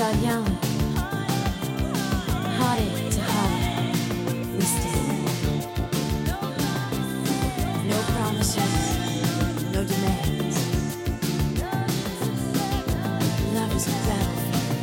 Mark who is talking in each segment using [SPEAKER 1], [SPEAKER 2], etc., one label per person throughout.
[SPEAKER 1] are young, heartache to heartache, we stand. No promises, no demands. Love is a battlefield.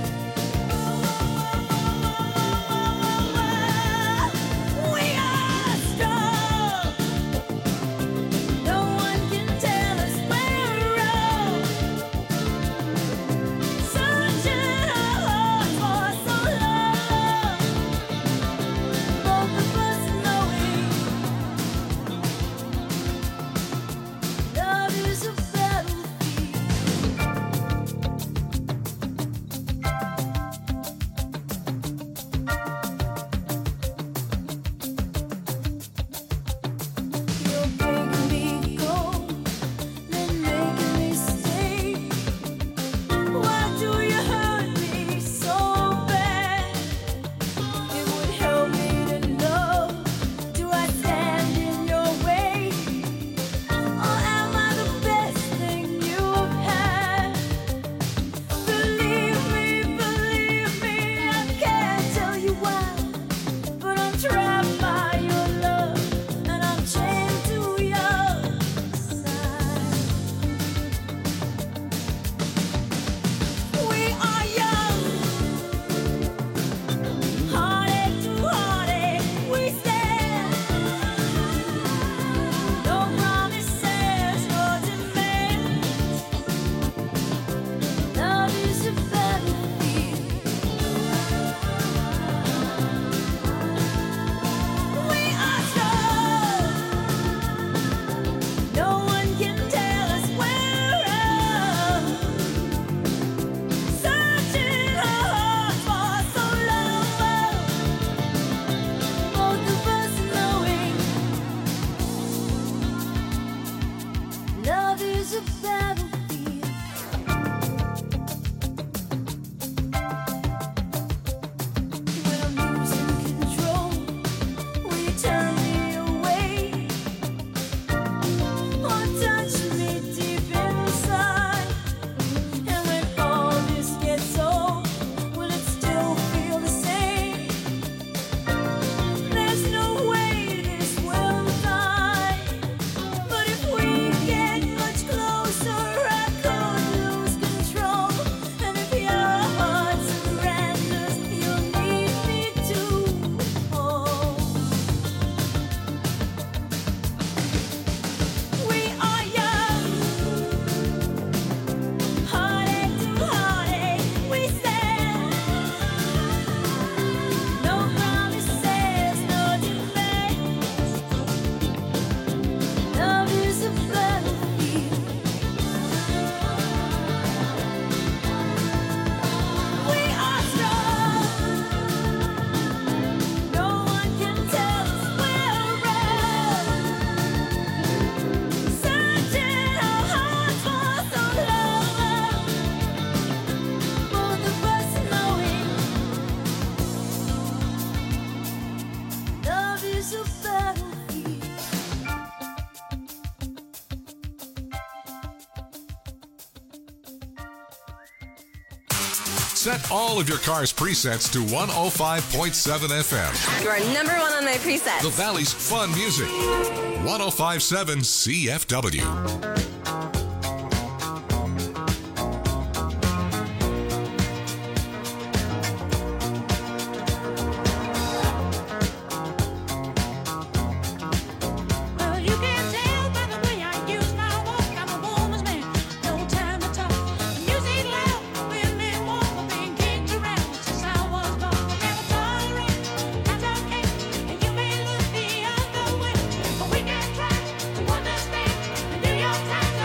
[SPEAKER 2] Set all of your car's presets to 105.7 FM.
[SPEAKER 3] You are number one on my presets.
[SPEAKER 2] The Valley's fun music. 105.7 CFW.
[SPEAKER 4] Your time.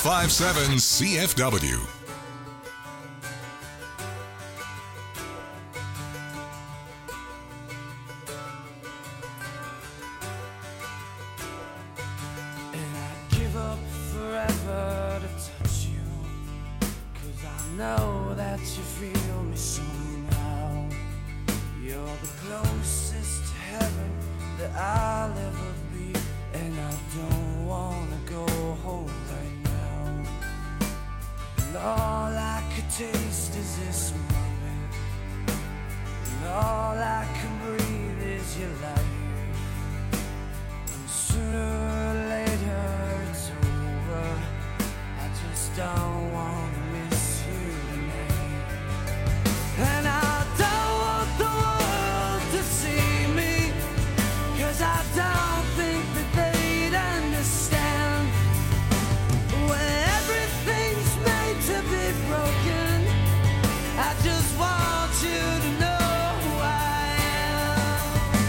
[SPEAKER 2] 1057 CFW.
[SPEAKER 3] And I'd give up forever to touch you, 'cause I know that you feel me somehow. You're the closest to heaven that I'll ever be, and I don't wanna go home right now. And all I could taste is this moment, and all I can breathe is your life. And sooner or later it's over. I just don't wanna miss you tonight. And I don't want the world to see me, 'cause I don't think that they'd understand. When everything's made to be broken, I just want you to know who I am.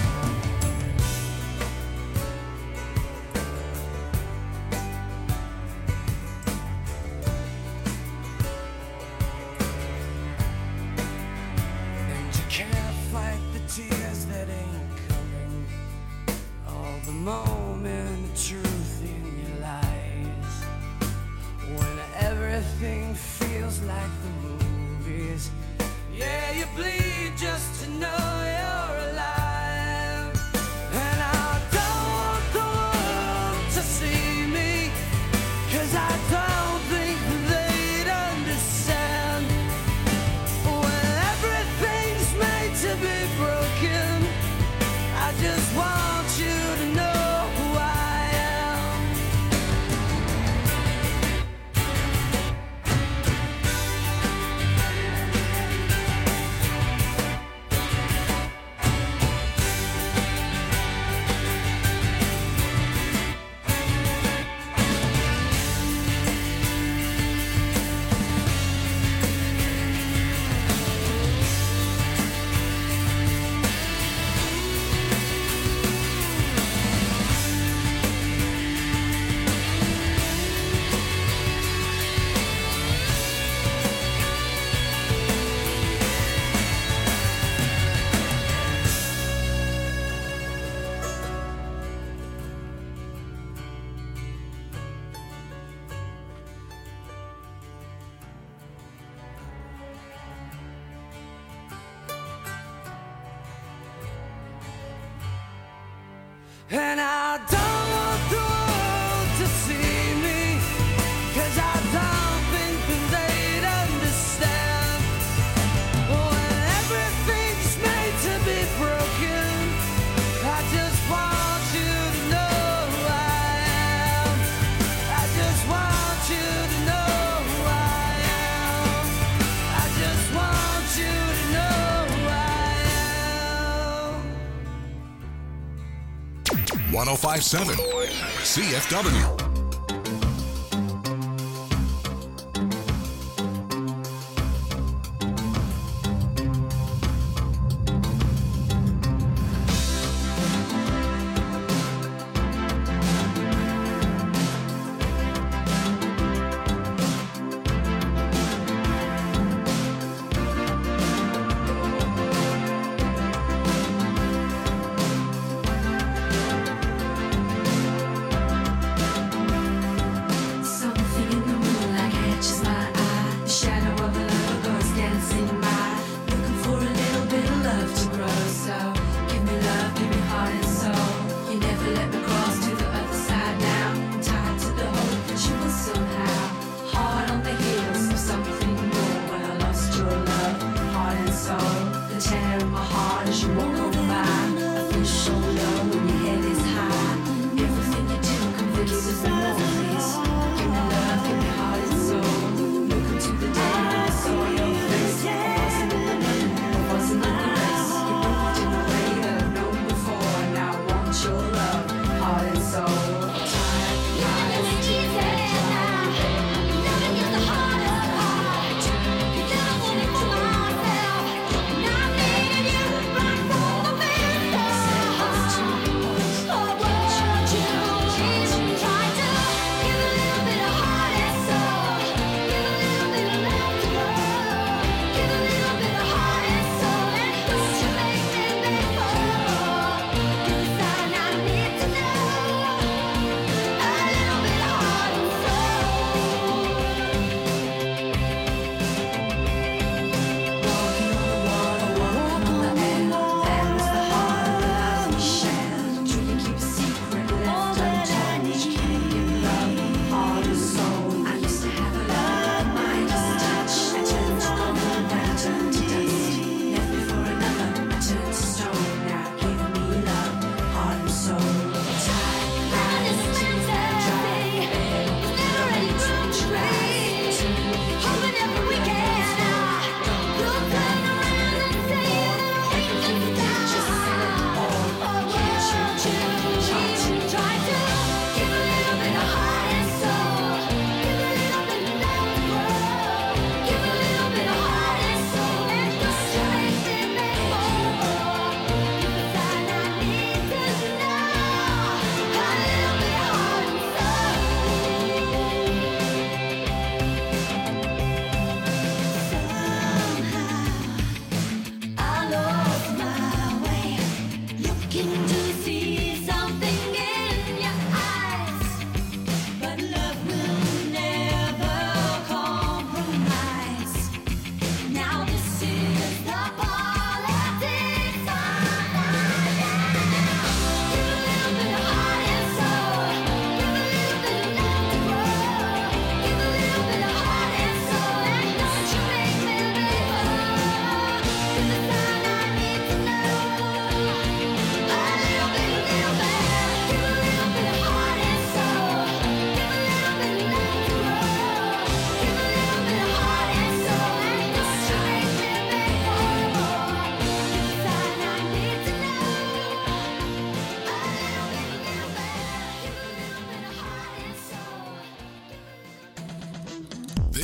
[SPEAKER 3] And you can't fight the tears that ain't coming, all the moment of truth in your lies. When everything feels like the movies, yeah, you bleed just to know you're alive. And I don't want the world to see me, 'cause I don't think they'd understand. When everything's made to be broken, I just want you to know who I am. And I don't want the world to see me, 'cause I don't think that they'd understand. When everything's made to be broken, I just want you to know who I am. I just want you to know who I am. I just want you to know who I am.
[SPEAKER 2] 1057 CFW.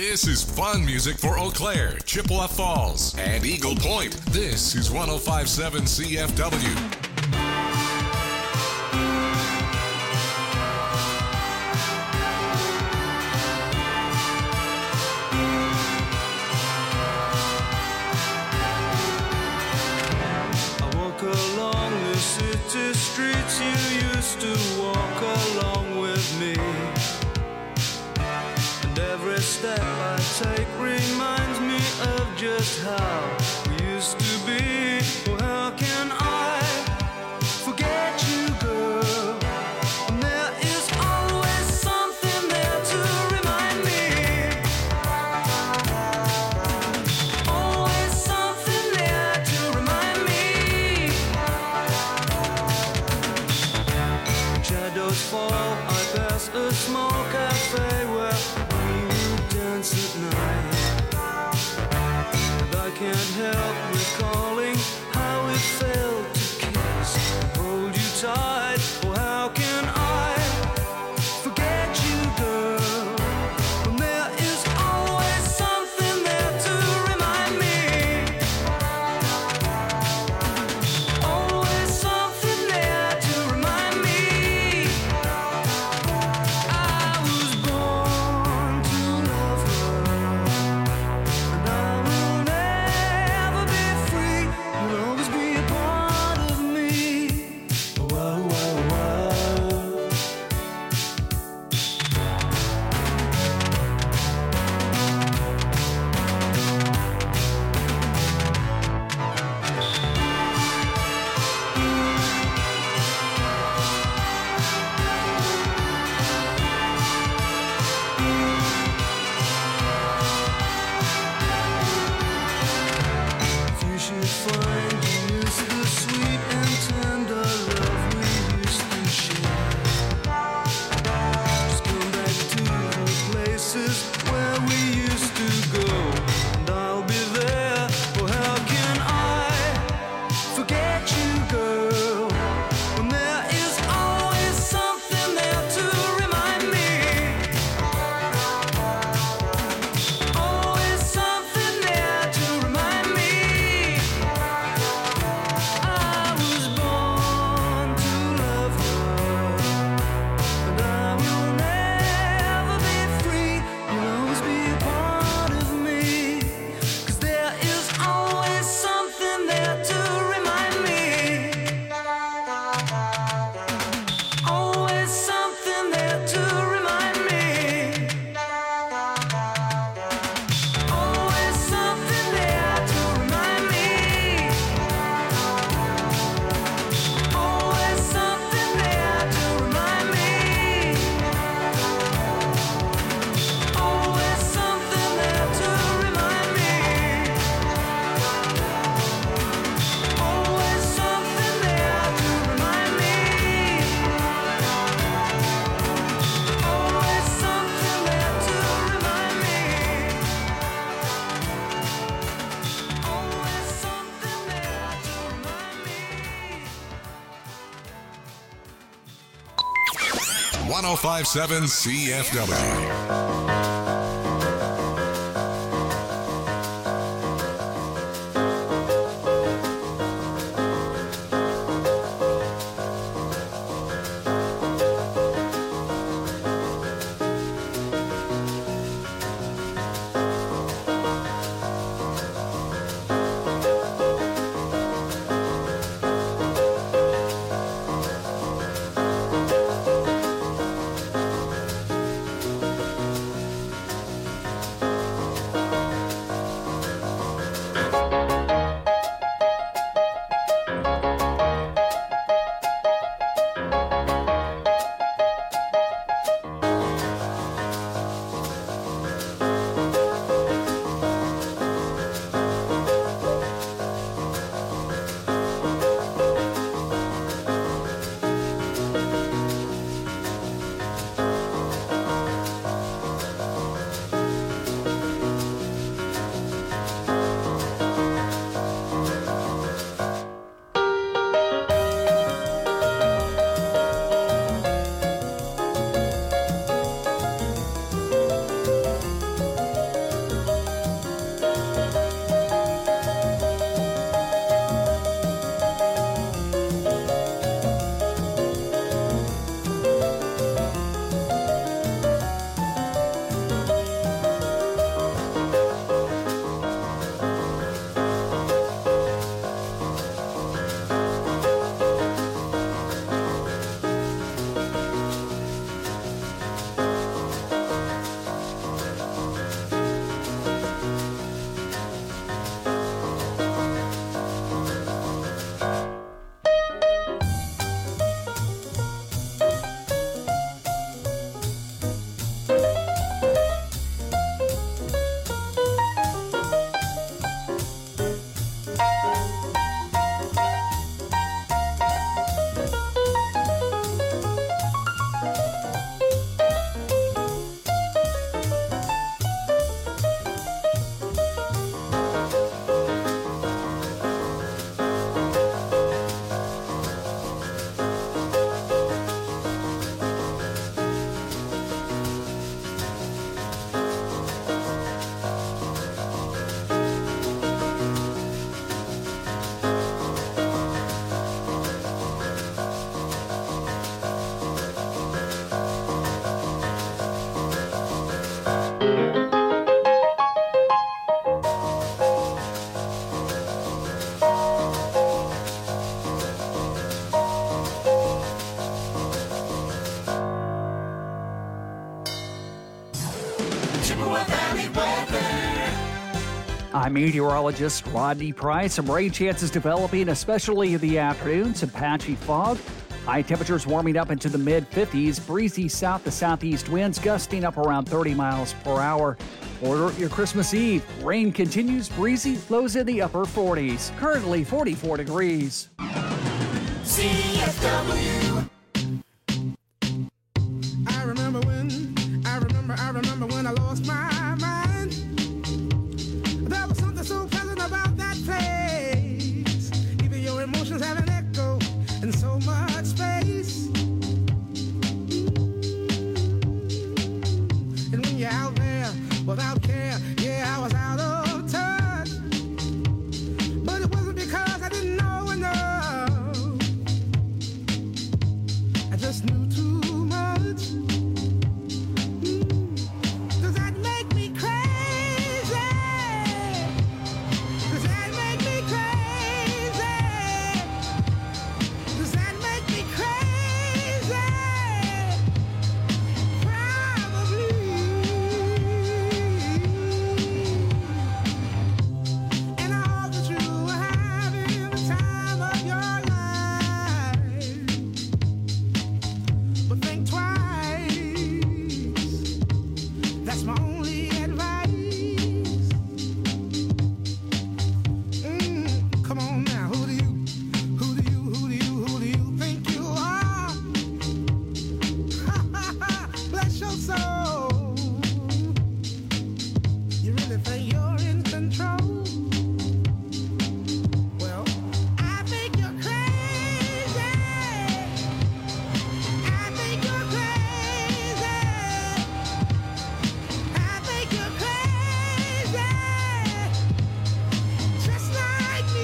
[SPEAKER 2] This is fun music for Eau Claire, Chippewa Falls, and Eagle Point. This is 105.7 CFW.
[SPEAKER 3] Streets you used to walk along with me, and every step I take reminds me of just how we used to be. Oh, how can I forget you, girl? And there is always something there to remind me. Always something there to remind me. Shadows fall, I pass a small cafe where we would dance at night. And I can't help recalling how it felt to kiss and hold you tight. Oh, how can I forget you, girl? When there is always something there to remind me. Always something there to remind me. I was born to love her, and I will never be free. You'll always be a part of me. Whoa, whoa, whoa. You should find you miss the sweet and tender love we used to share. Just come back to the places where we used to go, and I'll be there. Oh, how can I forget you, girl? When there is always something there to remind me. Always something there to remind me. I was born to love her, and I will never be free. You'll always be a part of me, 'cause there is always something there to remind me. Always something there to remind me. Always something there to remind me. Always something there to remind me. Always something there to remind me. Always something there to remind me. Always something there to remind me. Always something there to remind me.
[SPEAKER 2] 105.7 CFW.
[SPEAKER 4] I'm meteorologist Rodney Price. Some rain chances developing, especially in the afternoon. Some patchy fog. High temperatures warming up into the mid-50s. Breezy south to southeast winds gusting up around 30 miles per hour. Order your Christmas Eve. Rain continues, breezy, lows in the upper 40s. Currently 44 degrees.
[SPEAKER 5] CFW. I remember when I lost my mind. There was something so pleasant about that place. Even your emotions have an echo in so much space. And when you're out there without care, yeah, I was out of touch. But it wasn't because I didn't know enough. I just knew too much. Does that make me crazy? Does that make me crazy? Does that make me crazy? Probably. And I hope that you are having the time of your life. But think twice. That's my only advice. Come on now, who do you think you are? Bless your soul. You really think you're in control? Well, I think you're crazy. I think you're crazy. I think you're crazy. Just like me.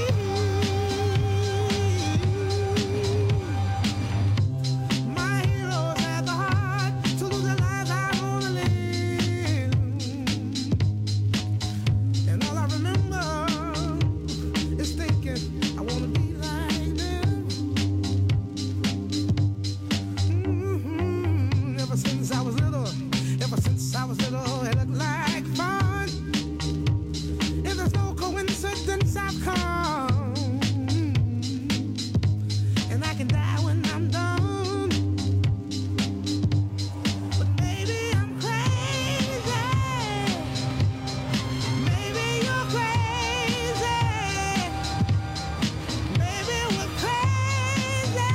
[SPEAKER 5] My heroes had the heart to lose their lives. I wanna live. And all I remember is thinking I wanna be like them. Ever since I was little, it looked like fun. And there's no coincidence I've come. And I can die when I'm done. But maybe I'm crazy. Maybe you're crazy. Maybe we're crazy.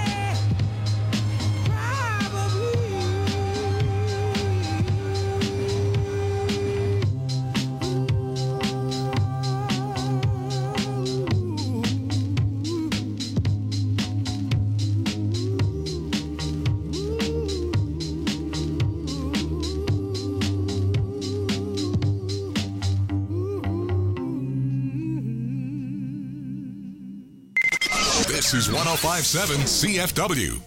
[SPEAKER 2] This is 1057 CFW.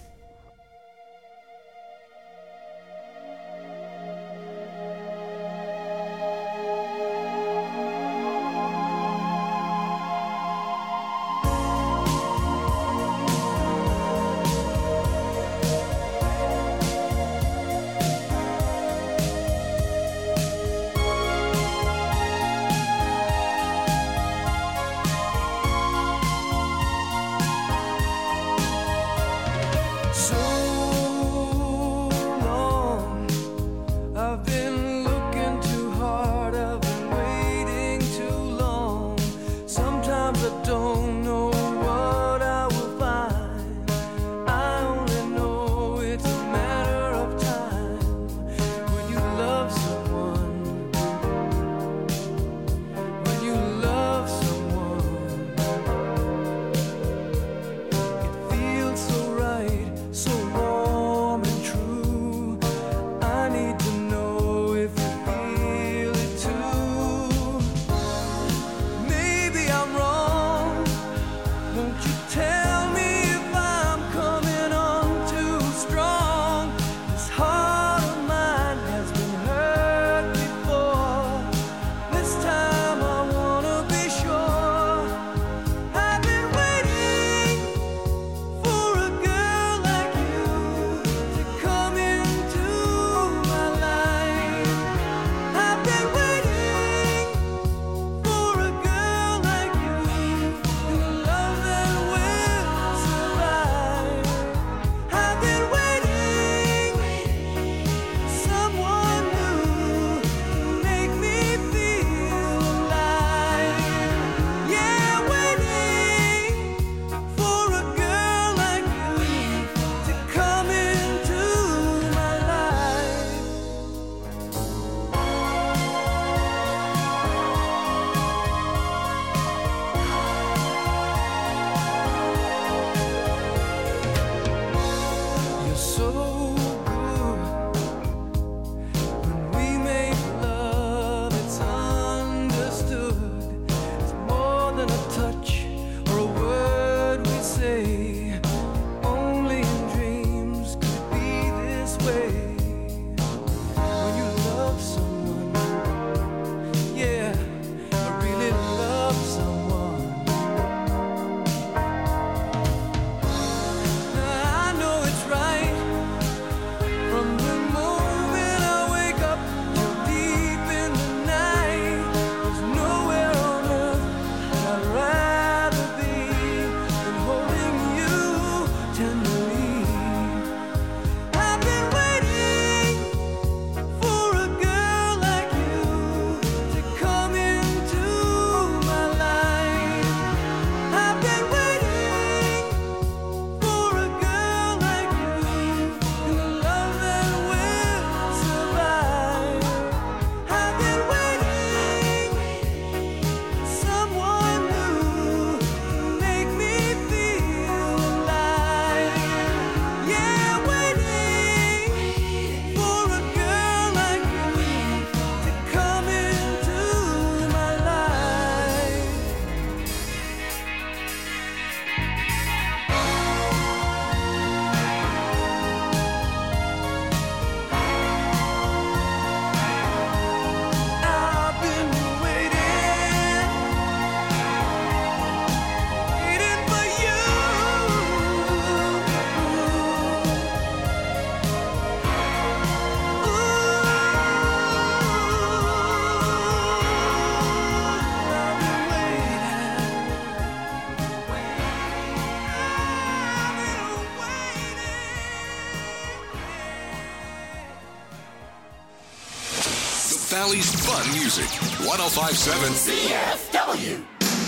[SPEAKER 2] Valley's fun music. 105.7
[SPEAKER 6] CFW.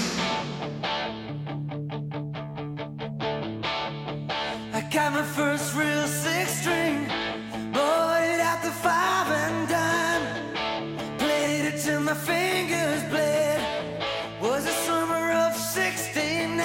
[SPEAKER 3] I got my first real six-string, bought it at the 5 and dime, played it till my fingers bled. Was the summer of '69.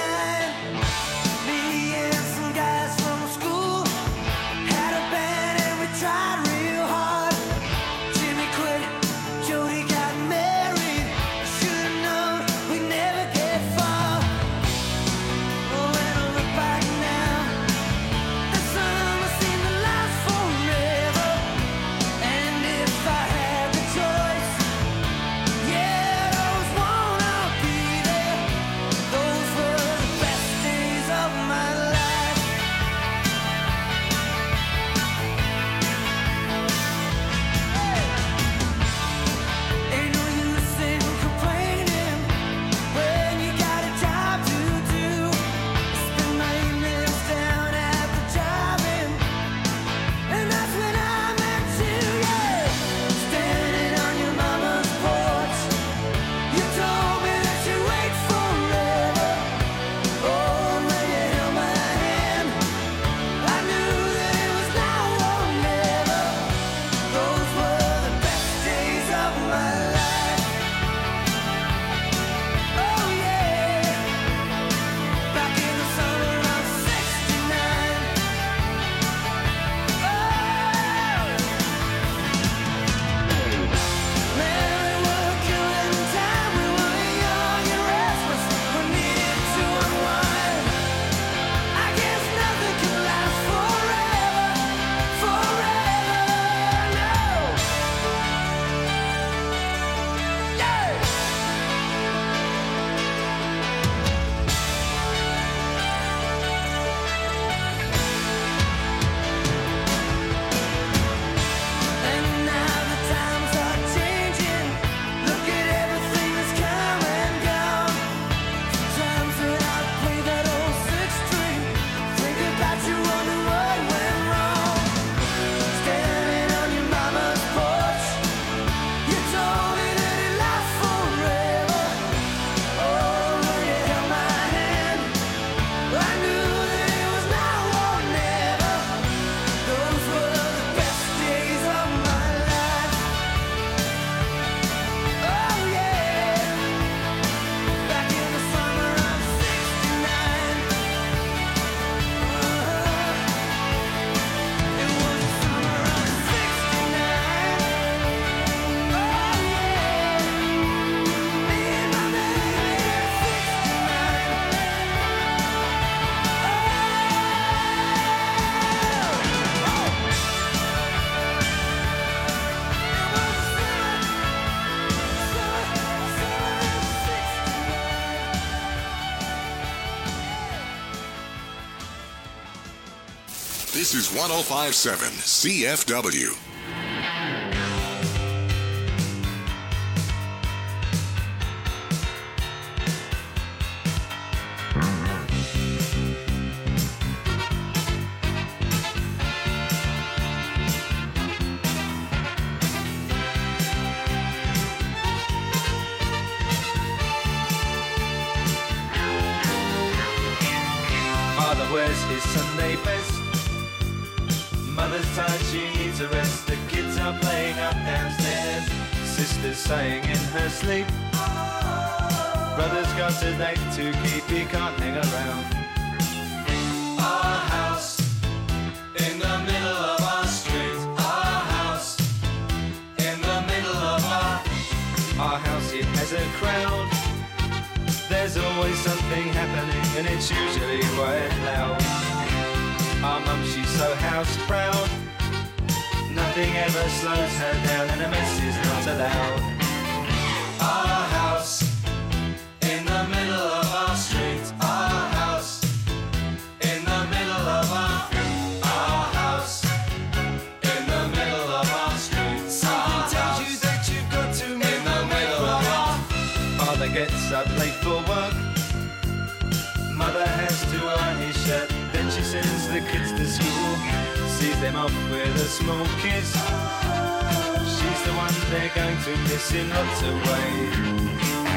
[SPEAKER 3] Me and some guys from school had a band and we tried real hard. Jimmy quit, Jody got married. Should've known we'd never get far. Oh, when I look back now, the summer seemed to last forever. And if I had the choice, yeah, those won't all be there. Those were the best days of my life. Ain't no use in complaining when you got a job to do. Spend my evenings down at the drive-in, and that's when I met you, yeah. Standing on your mama's porch, you told me that you'd wait forever. Oh, when you held my hand, I knew that it was now or never. Those were the best days of my life. Oh yeah, back in the summer of '69. Man, we were killing time. We were young and restless. We needed to unwind. I guess nothing can last forever, no. Yeah. And now the times are changing. Look at everything that's come and gone. Sometimes when I play that old six-string, think about you, wonder what went wrong. Standing on your mama's porch, you told me that it lasts forever. Oh, when you held my hand, I knew that it was now or never. Those were the best days of my life. Oh yeah, back in the summer of '69. It was the summer of '69. Oh yeah, me and my baby at
[SPEAKER 2] This is 105.7 CFW.
[SPEAKER 3] Father wears his Sunday best. Mother's tired, she needs a rest. The kids are playing up downstairs. Sister's sighing in her sleep. Brother's got a date to keep, he can't hang around. Our house in the middle of our street. Our house in the middle of our house, it has a crowd. There's always something happening and it's usually quite loud. Our mum, she's so house proud. Nothing ever slows her down and a mess is not allowed. Our house in the middle of our street. Our house in the middle of our house in the middle of our street. Something tells you that you've got to move in the middle of our. Father gets up late for work. Mother has to iron his shirt. Then she sends the kids to school, sees them off with a small kiss. she's the one they're going to miss in lots of ways.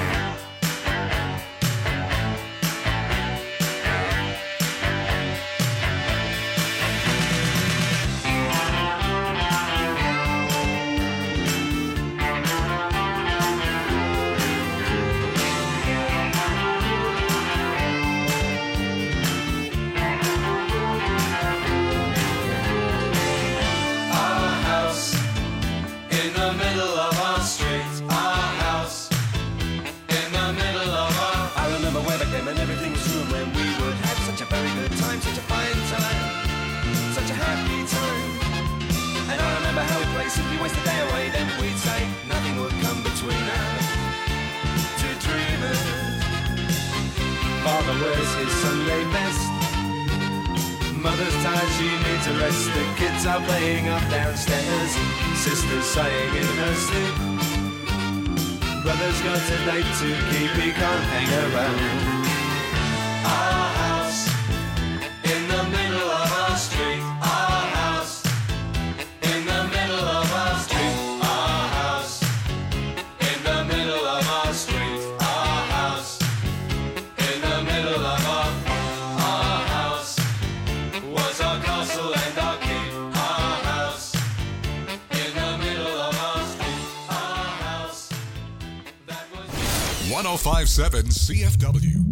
[SPEAKER 3] Simply waste the day away, then we'd say nothing would come between us. Two dreamers. Father wears his Sunday best. Mother's tired, she needs a rest. The kids are playing up downstairs. Sister's sighing in her sleep. Brother's got a date to keep, he can't hang around. Our house in the middle of our street. Our house in the middle of our street. Our house in the middle of our street. Our house in the middle of our house was our castle and our keep. Our house in the middle of our street. Our house that was
[SPEAKER 2] 1057 CFW.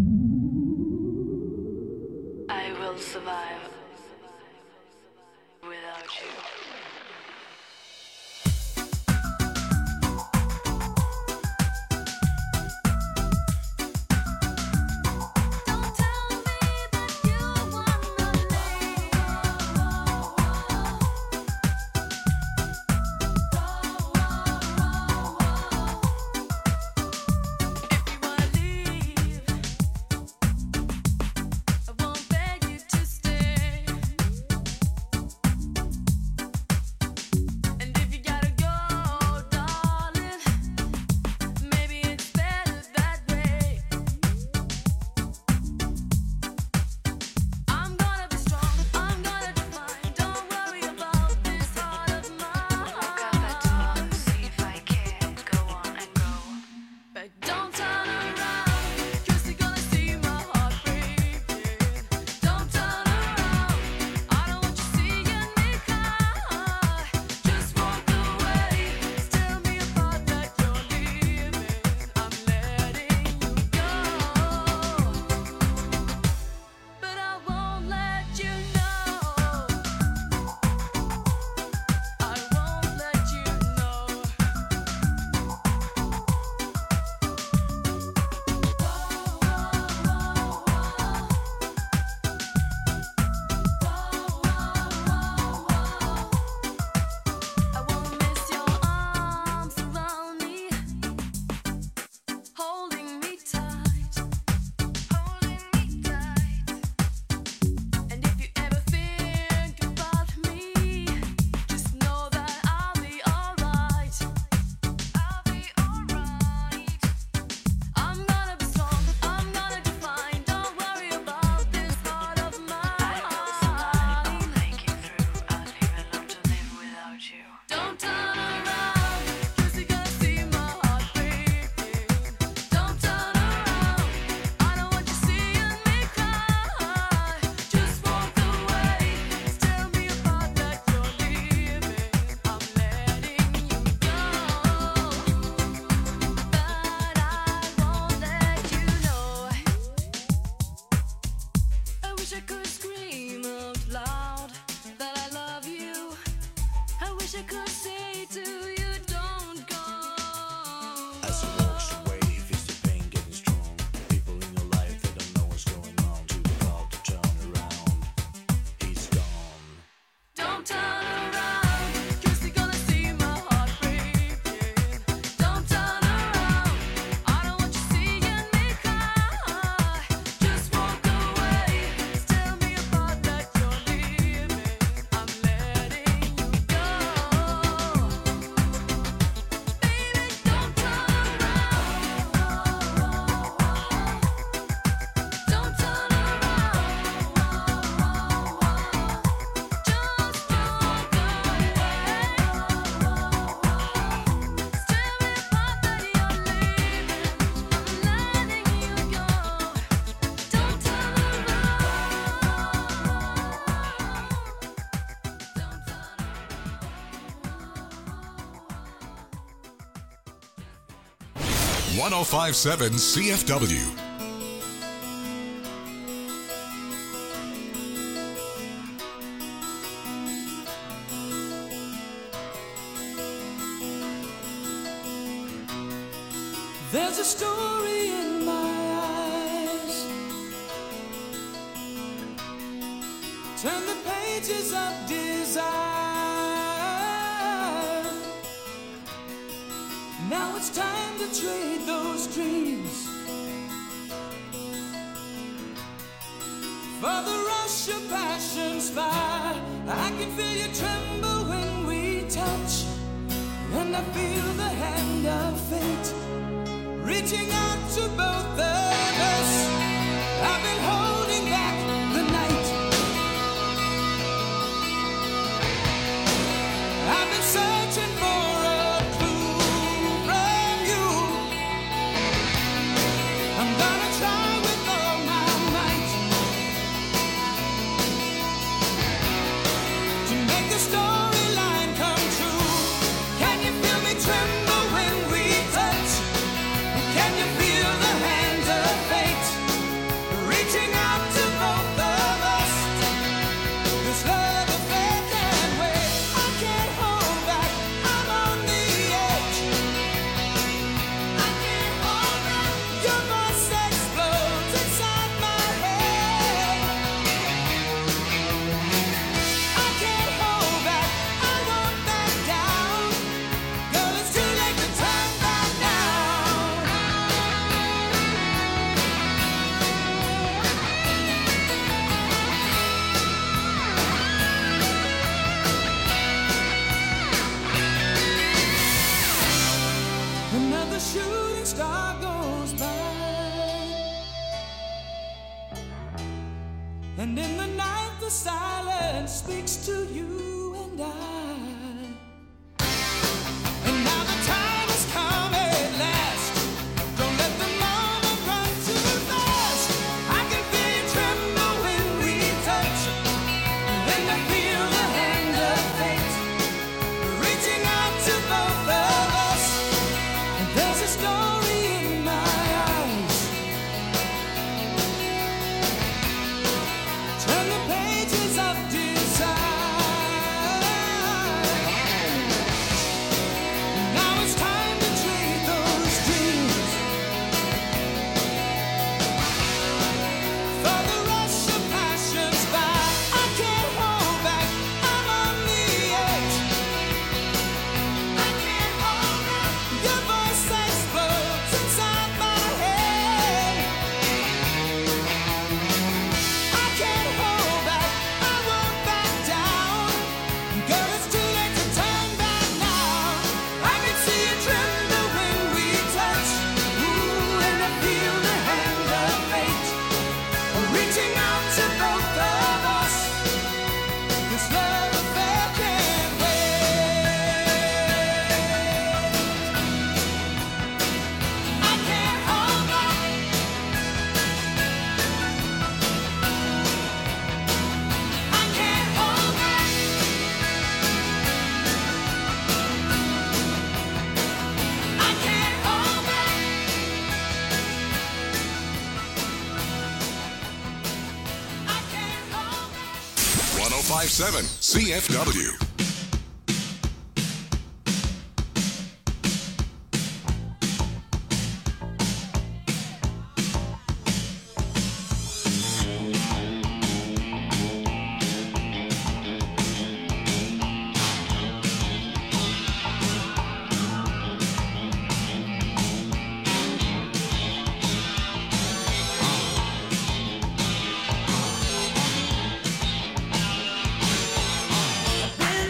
[SPEAKER 1] I will survive without you.
[SPEAKER 6] Don't tell me that you wanna leave. If you wanna leave, I won't beg you to stay.
[SPEAKER 2] 1057 CFW.
[SPEAKER 3] There's a story in my eyes. Turn the pages of desire. Now it's time to trade those dreams for the rush of passion's fire. I can feel you tremble when we touch, and I feel the hand of fate reaching out to both of us. I've been holding back the night. I've been searching for a clue from you. I'm gonna try with all my might to make the storyline come true. Can you feel me tremble when we touch? Can you feel the hands of fate reaching out to both of us? This love affair can't wait. I can't hold back. I'm on the edge. I can't hold back. Your voice explodes inside my head. I can't hold back. I won't back down. Girl, it's too late to turn back now. Another shooting star goes by, and in the night the silence speaks to you and I. And now the time has come at last. Don't let the moment run too fast. I can feel you tremble when we touch, and I feel the hand of fate reaching out to both of us. And there's a story in my eyes. Turn the pages of desire. Now it's time to trade those dreams for the rush of passion's fire. I can't hold back. I'm on the edge. I can't hold back. Your voice explodes inside my head. I can't hold back. I won't back down. Girl, it's too late to turn back now. I can see you tremble when we touch. Ooh, and I feel the hand of fate reaching out to both of us. This love affair can't wait. I can't hold back. I can't hold back. I can't hold back. I can't hold back.
[SPEAKER 2] 1057 CFW.
[SPEAKER 3] Been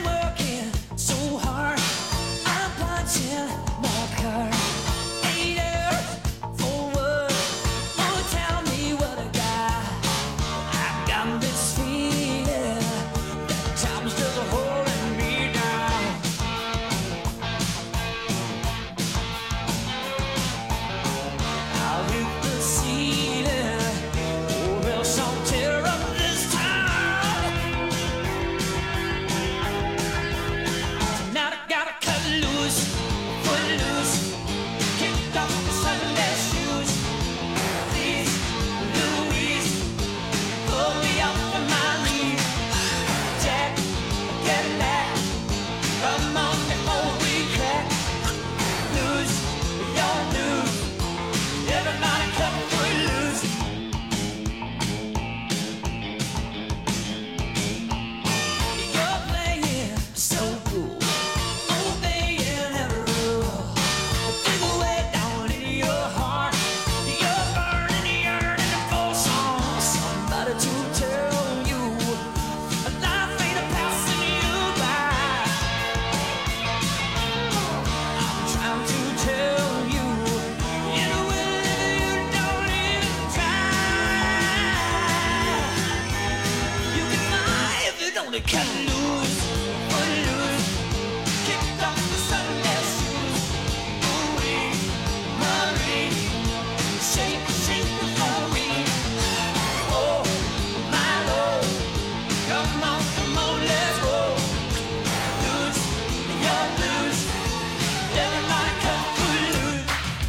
[SPEAKER 3] cut loose, footloose, kicked off the Sunday shoes. Ooh-wee, Marie, shake, shake the floor. Oh, my Lord, come on, let's go. Loose, you're loose, everybody cut footloose.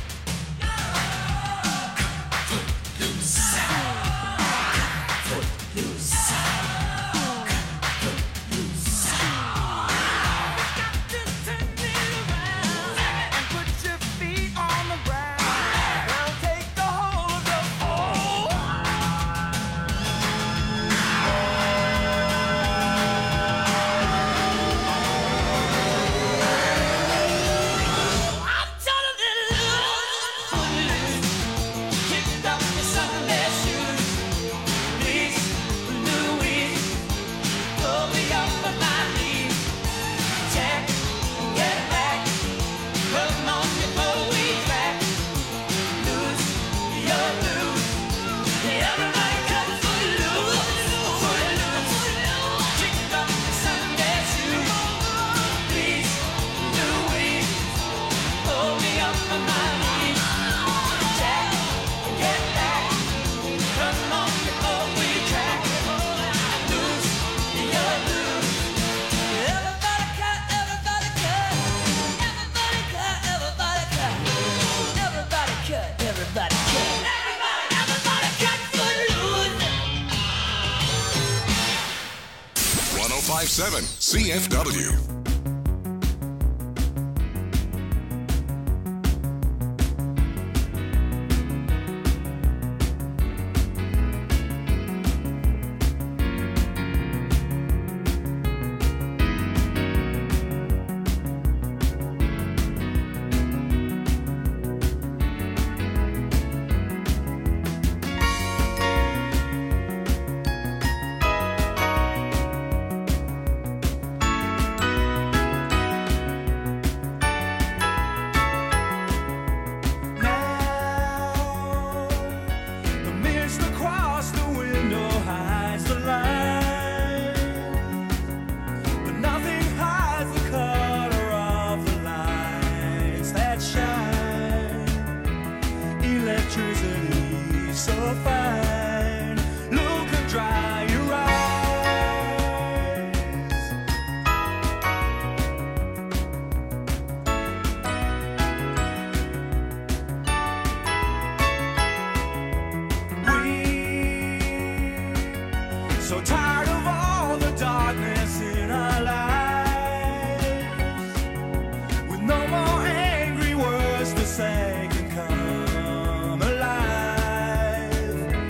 [SPEAKER 3] Everybody cut footloose.
[SPEAKER 2] 1057 CFW.
[SPEAKER 3] Say can come alive.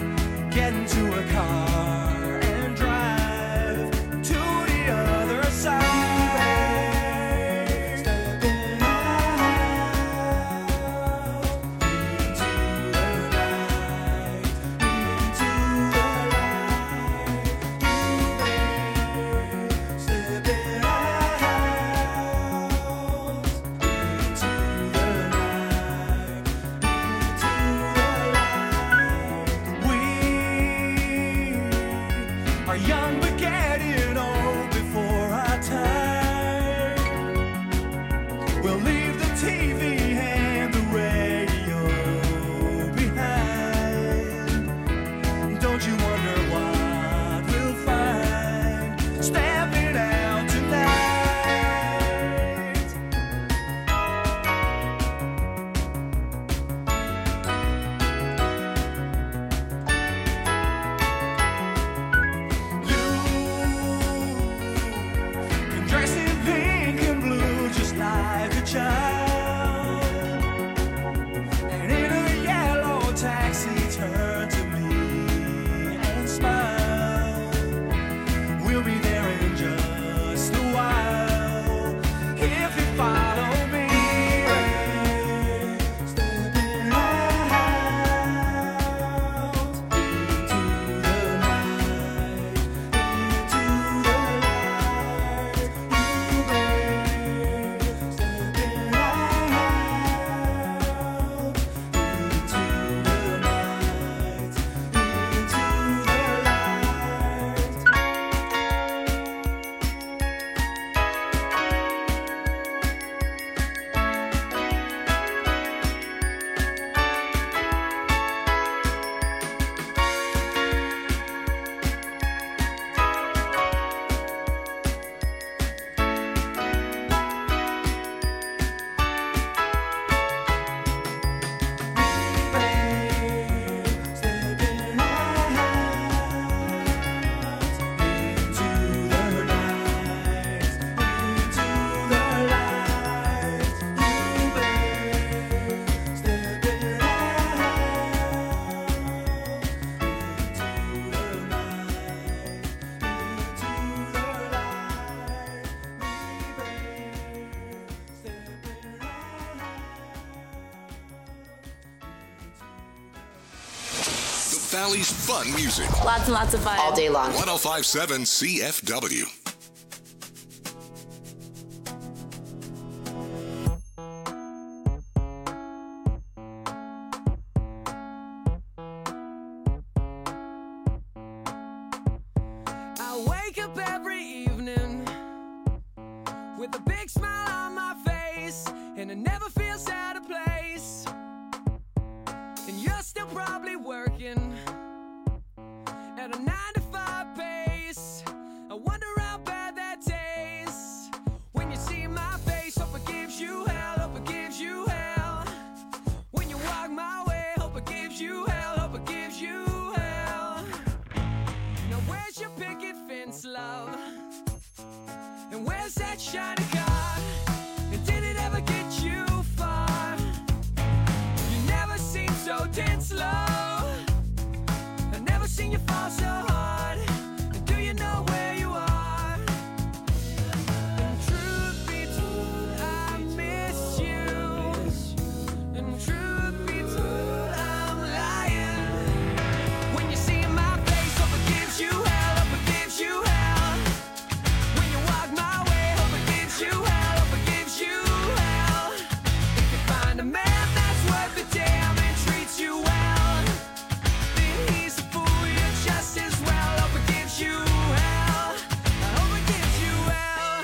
[SPEAKER 2] Valley's fun music.
[SPEAKER 7] Lots and lots of fun.
[SPEAKER 8] All day long.
[SPEAKER 2] 1057 CFW.
[SPEAKER 3] I wake up every evening with a big smile on my face, and it never feels out of place. And you're still probably working at a 9 to 5 pace. I wonder how bad that tastes when you see my face. Hope it gives you hell, hope it gives you hell. When you walk my way, hope it gives you hell, hope it gives you hell. Now where's your picket fence, love? And where's that shiny car? And did it ever get you far? You never seem so dead slow. I've never seen you fall so hard. And do you know where you are? And truth be told, I miss you. And truth be told, I'm lying. When you see my face, hope it gives you hell, hope it gives you hell. When you walk my way, hope it gives you hell, hope it gives you hell. If you find a man that's worth the damn and treats you well, then he's a fool, you're just as well. Hope it gives you hell, I hope it gives you hell.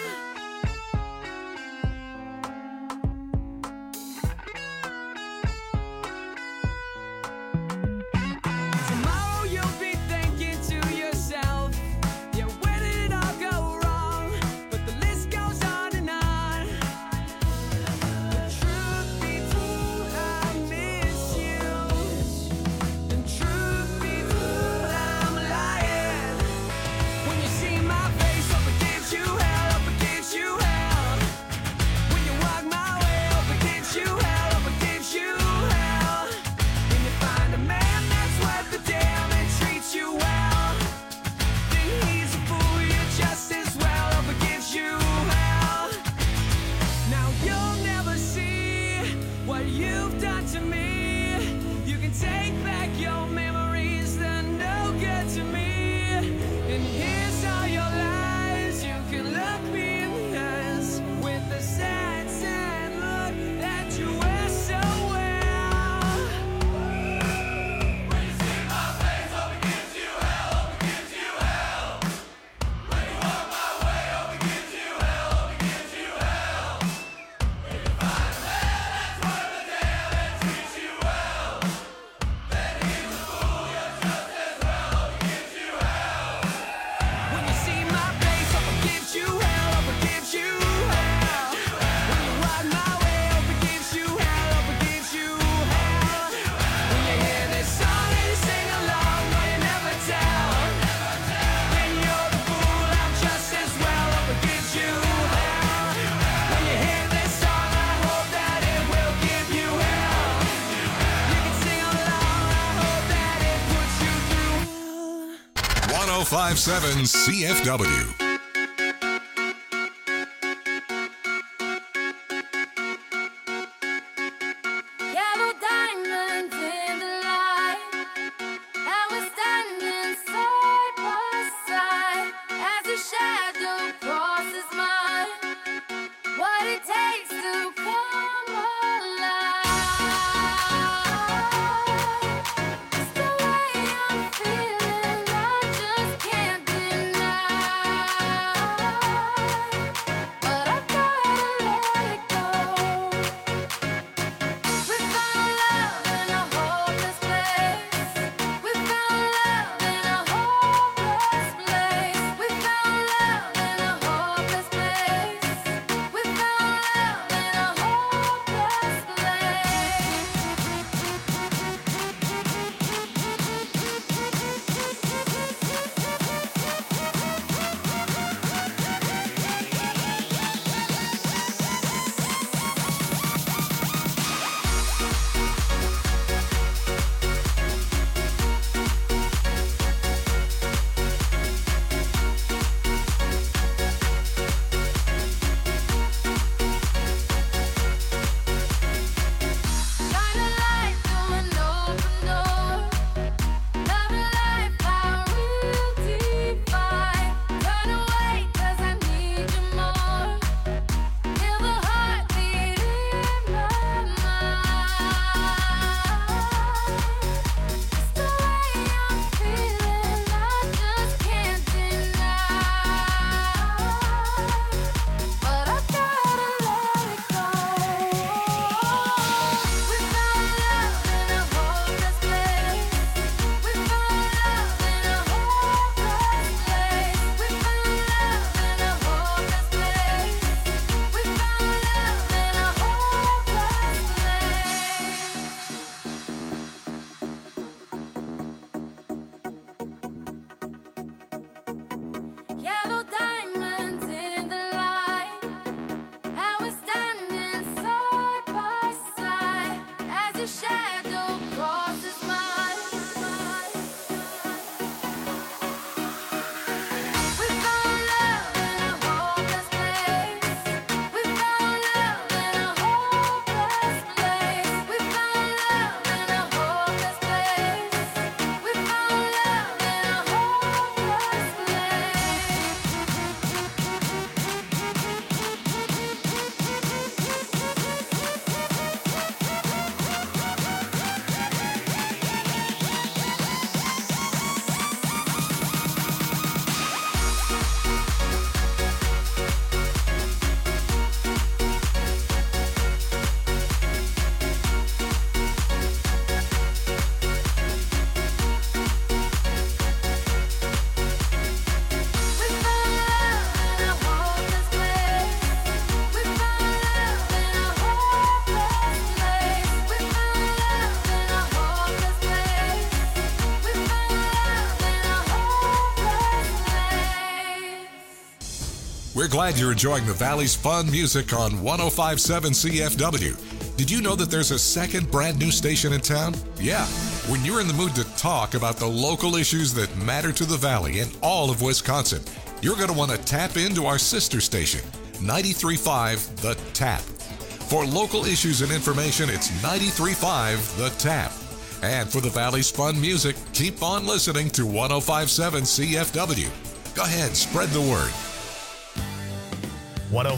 [SPEAKER 3] Tomorrow you'll be thinking to yourself, yeah, where did it all go wrong? But the list goes on and on. The truth be told, I miss you. And truth be told, I'm lying. When you see my face, hope it gives you hell, hope it gives you hell. When you walk my way, hope it gives you hell, hope it gives you hell. When you find a man that's worth the damn and treats you well, then he's a fool, you're just as well. Hope it gives you hell. Now you'll never see what you've done to me. You can take back your memories, they're no good to me. And here's all your lies. You can look me in the eyes with the sad, sad look that you wear so well. When you see my face, hope it gives you hell, hope it gives you hell. When you walk my way, hope it gives you hell, hope it gives you hell. When you find a man that's worth the damn and treats you well, then he's a fool, you're just as well. Hope it gives you hell. When you see my face, hope it gives you hell, hope it gives you hell. When you walk my way, hope it gives you hell, hope it gives you hell. When you hear this song and you sing along, no, you never tell. Then you're the fool, I'm just as well. Hope it gives you hell. When you hear this song, I hope that it will give you hell. You can sing along, I hope that it puts you through hell.
[SPEAKER 2] 1057 CFW.
[SPEAKER 6] Yellow diamonds in the light, and we're standing side by side as your shadow crosses mine. What it takes to come alive. It's the way I'm feeling, I just can't deny.
[SPEAKER 2] We're glad you're enjoying the Valley's fun music on 105.7 CFW. Did you know that there's a second brand new station in town? Yeah. When you're in the mood to talk about the local issues that matter to the Valley and all of Wisconsin, you're going to want to tap into our sister station, 93.5 The Tap. For local issues and information, it's 93.5 The Tap. And for the Valley's fun music, keep on listening to 105.7 CFW. Go ahead, spread the word.